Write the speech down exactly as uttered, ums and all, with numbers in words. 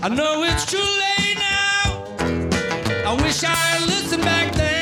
I know it's too late now. I wish I had listened back then.